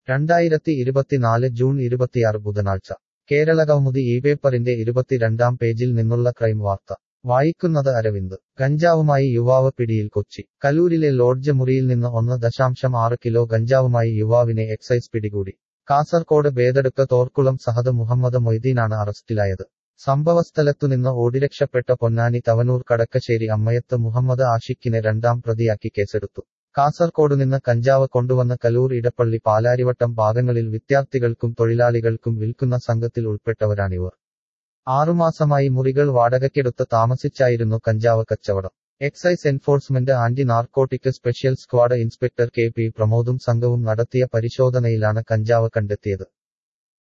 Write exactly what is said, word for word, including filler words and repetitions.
രണ്ടായിരത്തി ഇരുപത്തിനാല് ജൂൺ ഇരുപത്തിയാറ് ബുധനാഴ്ച കേരളകൗമുദി ഈ പേപ്പറിന്റെ ഇരുപത്തിരണ്ടാം പേജിൽ നിന്നുള്ള ക്രൈം വാർത്ത വായിക്കുന്നത് അരവിന്ദ് ഗഞ്ചാവുമായി യുവാവ് പിടിയിൽ കൊച്ചി കലൂരിലെ ലോഡ്ജ് മുറിയിൽ നിന്ന് ഒന്ന് ദശാംശം ആറ് കിലോ ഗഞ്ചാവുമായി യുവാവിനെ എക്സൈസ് പിടികൂടി കാസർകോട് ബേതെടുക്ക തോർക്കുളം സഹദ് മുഹമ്മദ് മൊയ്തീനാണ് അറസ്റ്റിലായത് സംഭവസ്ഥലത്തുനിന്ന് ഓടിരക്ഷപ്പെട്ട പൊന്നാനി തവനൂർ കടക്കശ്ശേരി അമ്മയത്ത് മുഹമ്മദ് ആഷിഖിനെ രണ്ടാം പ്രതിയാക്കി കേസെടുത്തു കാസർകോടുനിന്ന് കഞ്ചാവ് കൊണ്ടുവന്ന് കലൂർ ഇടപ്പള്ളി പാലാരിവട്ടം ഭാഗങ്ങളിൽ വിദ്യാർത്ഥികൾക്കും തൊഴിലാളികൾക്കും വിൽക്കുന്ന സംഘത്തിൽ ഉൾപ്പെട്ടവരാണിവർ ആറുമാസമായി മുറികൾ വാടകയ്ക്കെടുത്ത് താമസിച്ചായിരുന്നു കഞ്ചാവ് കച്ചവടം excise enforcement anti narcotic special squad inspector K P പ്രമോദും സംഘവും നടത്തിയ പരിശോധനയിലാണ് കഞ്ചാവ് കണ്ടെത്തിയത്